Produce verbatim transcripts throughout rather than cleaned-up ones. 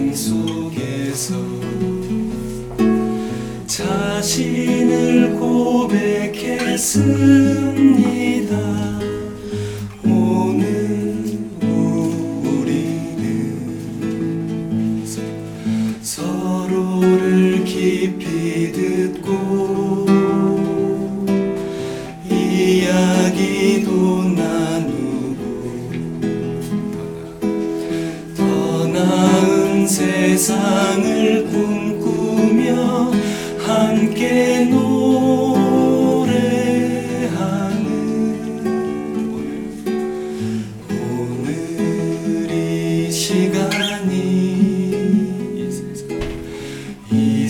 삶 속에서 자신을 고백했습니다. 오늘 우리는 서로를 깊이 듣고 이야기도 나누고 더 나은 세상을 꿈꾸며 함께 노래하는 오늘 이 시간이 이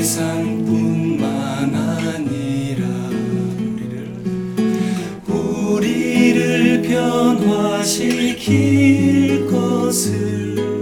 세상뿐만 아니라 우리를 변화시킬 것을